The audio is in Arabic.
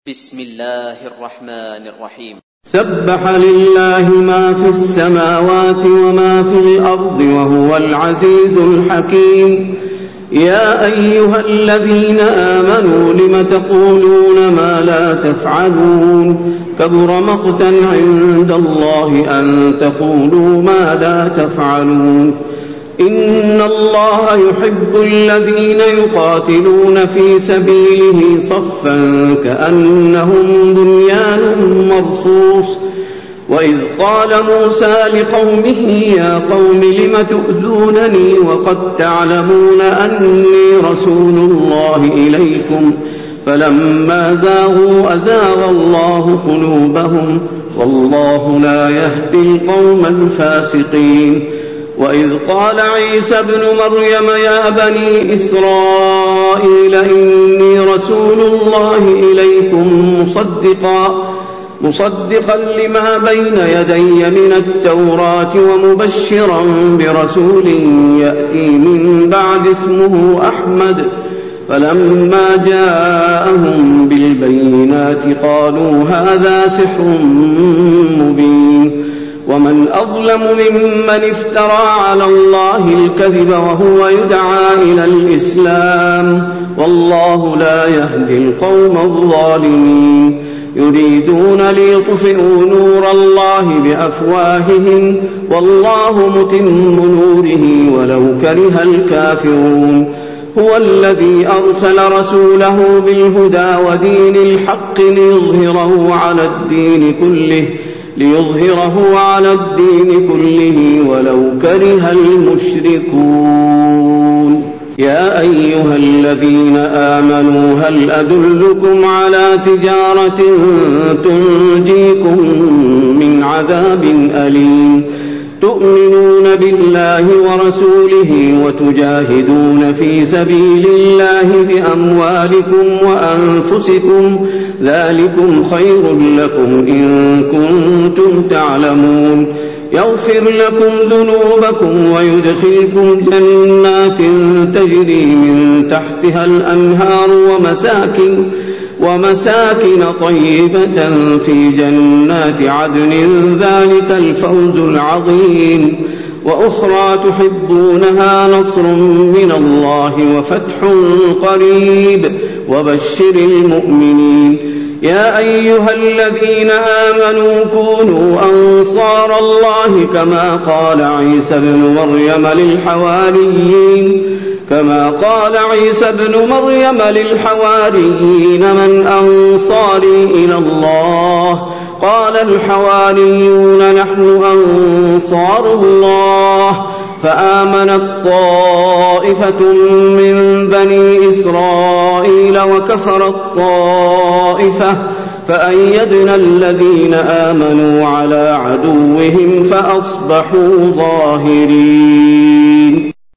بسم الله الرحمن الرحيم. سبح لله ما في السماوات وما في الأرض وهو العزيز الحكيم. يا أيها الذين آمنوا لم تقولون ما لا تفعلون كبر مقتا عند الله أن تقولوا ما لا تفعلون. إن الله يحب الذين يقاتلون في سبيله صفا كأنهم بنيان مرصوص. وإذ قال موسى لقومه يا قوم لم تؤذونني وقد تعلمون أني رسول الله إليكم فلما زاغوا أزاغ الله قلوبهم والله لا يهدي القوم الفاسقين. وإذ قال عيسى ابن مريم يا بني إسرائيل إني رسول الله إليكم مصدقا لما بين يدي من التوراة ومبشرا برسول يأتي من بعد اسمه أحمد. فلما جاءهم بالبينات قالوا هذا سحر مبين. ومن أظلم ممن افترى على الله الكذب وهو يدعى إلى الإسلام والله لا يهدي القوم الظالمين. يريدون ليطفئوا نور الله بأفواههم والله متم نوره ولو كره الكافرون. هو الذي أرسل رسوله بالهدى ودين الحق ليظهره على الدين كله ولو كره المشركون. يا أيها الذين آمنوا هل أدلكم على تجارة تنجيكم من عذاب أليم تؤمنون بالله ورسوله وتجاهدون في سبيل الله بأموالكم وأنفسكم ذلكم خير لكم إن كنتم تعلمون. يغفر لكم ذنوبكم ويدخلكم جنات تجري من تحتها الأنهار ومساكن طيبة في جنات عدن ذلك الفوز العظيم. وأخرى تحبونها نصر من الله وفتح قريب وبشر المؤمنين. يا أيها الذين آمنوا كونوا أنصار الله كما قال عيسى ابن مريم للحواريين من أنصاري إلى الله قال الحواريون نحن أنصار الله. فآمنت طائفة من بني إسرائيل وكفرت طائفة فأيدنا الذين آمنوا على عدوهم فأصبحوا ظاهرين.